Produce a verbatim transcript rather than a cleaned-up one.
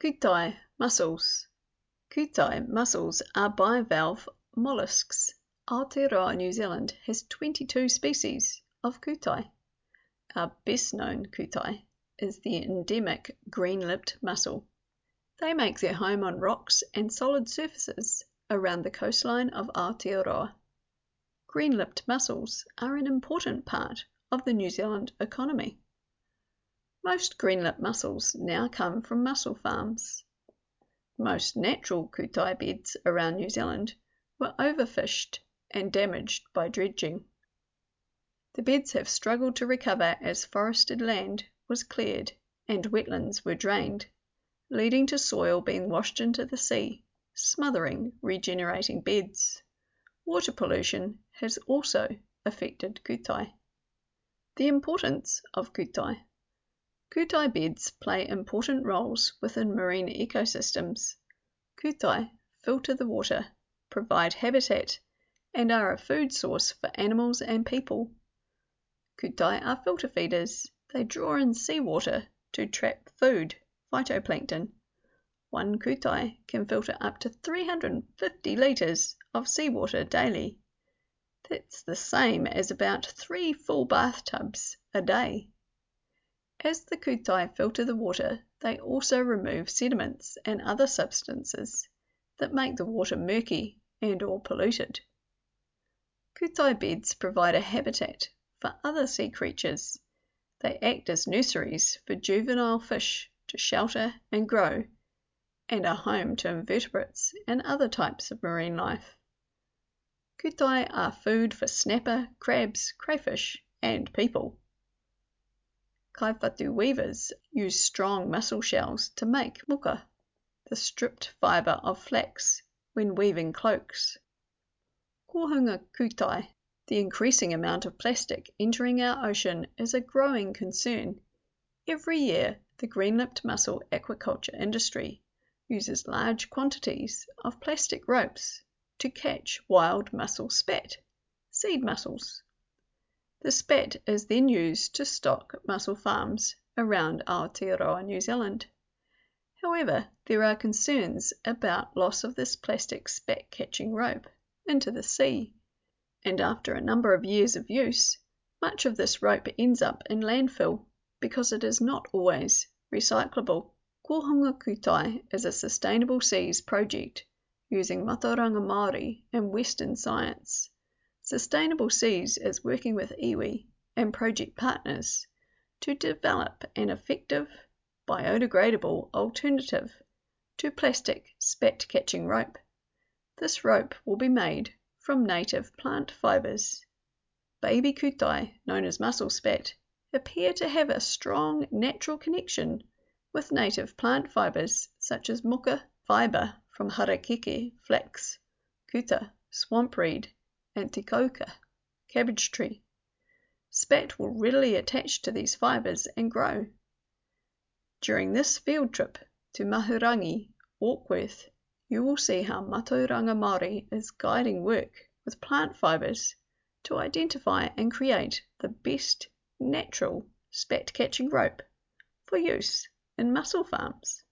Kutai mussels. Kutai mussels are bivalve mollusks. Aotearoa, New Zealand has twenty-two species of kutai. Our best known kutai is the endemic green-lipped mussel. They make their home on rocks and solid surfaces around the coastline of Aotearoa. Green-lipped mussels are an important part of the New Zealand economy. Most green-lipped mussels now come from mussel farms. Most natural kutai beds around New Zealand were overfished and damaged by dredging. The beds have struggled to recover as forested land was cleared and wetlands were drained, leading to soil being washed into the sea, smothering regenerating beds. Water pollution has also affected kutai. The importance of kutai. Kutai beds play important roles within marine ecosystems. Kutai filter the water, provide habitat, and are a food source for animals and people. Kutai are filter feeders. They draw in seawater to trap food, phytoplankton. One kutai can filter up to three hundred fifty litres of seawater daily. That's the same as about three full bathtubs a day. As the kutai filter the water, they also remove sediments and other substances that make the water murky and or polluted. Kutai beds provide a habitat for other sea creatures. They act as nurseries for juvenile fish to shelter and grow, and are home to invertebrates and other types of marine life. Kutai are food for snapper, crabs, crayfish, and people. Kaiwhatu weavers use strong mussel shells to make muka, the stripped fibre of flax, when weaving cloaks. Kohunga kutai. The increasing amount of plastic entering our ocean is a growing concern. Every year, the green-lipped mussel aquaculture industry uses large quantities of plastic ropes to catch wild mussel spat, seed mussels. The spat is then used to stock mussel farms around Aotearoa, New Zealand. However, there are concerns about loss of this plastic spat-catching rope into the sea, and after a number of years of use, much of this rope ends up in landfill because it is not always recyclable. Kohunga Kutai is a sustainable seas project using Mātauranga Māori and Western science. Sustainable Seas is working with iwi and project partners to develop an effective, biodegradable alternative to plastic spat-catching rope. This rope will be made from native plant fibres. Baby kutai, known as mussel spat, appear to have a strong natural connection with native plant fibres such as muka fibre from harakeke flax, kuta, swamp reed, and tikoka, cabbage tree. Spat will readily attach to these fibres and grow. During this field trip to Mahurangi, Warkworth, you will see how Mātauranga Māori is guiding work with plant fibres to identify and create the best natural spat-catching rope for use in mussel farms.